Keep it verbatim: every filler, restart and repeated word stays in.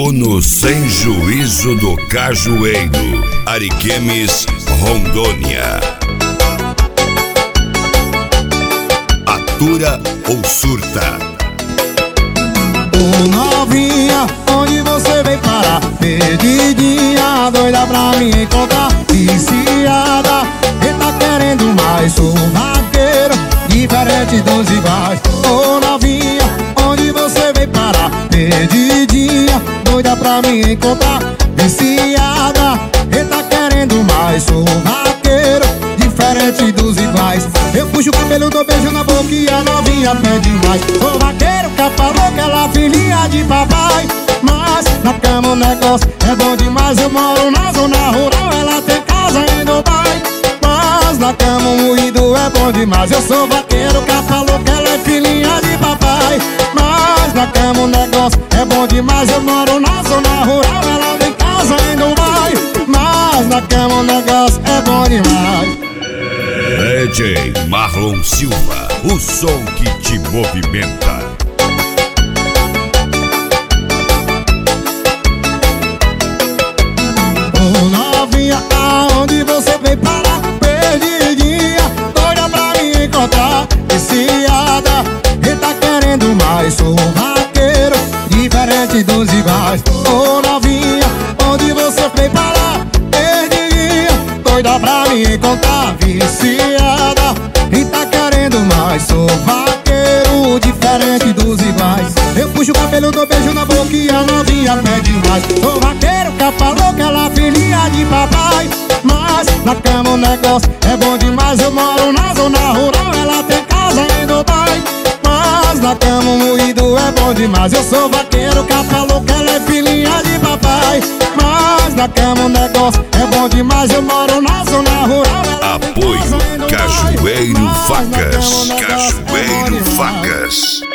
Dono sem juízo do Cajueiro, Ariquemes, Rondônia. Atura ou surta? Ô novinha, onde você veio parar? Perdidinha, doida pra me encontrar. Viciada, e tá querendo mais. Sou vaqueiro, diferente dos iguais. Ô novinha, onde você veio parar? Perdidinha, doida pra me encontrar. Viciada, e tá querendo mais. Sou vaqueiro, diferente dos iguais. Eu puxo o cabelo, dou beijo na boca e a novinha pede mais. Sou vaqueiro, capa louca, ela filhinha de papai. Mas na cama o negócio é bom demais. Eu moro na zona rural, ela tem casa em Dubai. Mas na cama o moído é bom demais. Eu sou vaqueiro, capa louca, ela é filhinha de papai. Mas na cama o negócio é bom demais. Eu moro na zona rural, ela tem casa em Dubai. Mas na cama o negócio é bom demais. D J Marlon Silva, o som que te movimenta. Ô novinha, aonde você veio parar? Perdidinha, doida pra me encontrar. Viciada, e tá querendo mais. Sou vaqueiro, diferente dos iguais. Ô novinha, onde você veio parar? Perdidinha, doida pra me encontrar. Viciada, e tá querendo mais. Sou vaqueiro, diferente dos iguais. Eu puxo o cabelo, dou beijo na boca e a novinha pede mais. Sou vaqueiro, capa louca, ela filhinha de papai. Mas na cama o negócio é bom demais. Eu moro na zona rural, ela tem casa em Dubai. Mas na cama o moído é bom demais. Eu sou vaqueiro, capa louca, ela é filhinha de papai. Mas na cama o negócio é bom demais. Eu moro na zona rural, ela tem Apoio casa em Dubai. Cajueiro Mas na cama o Facas, negócio é bom Cajueiro demais. Facas.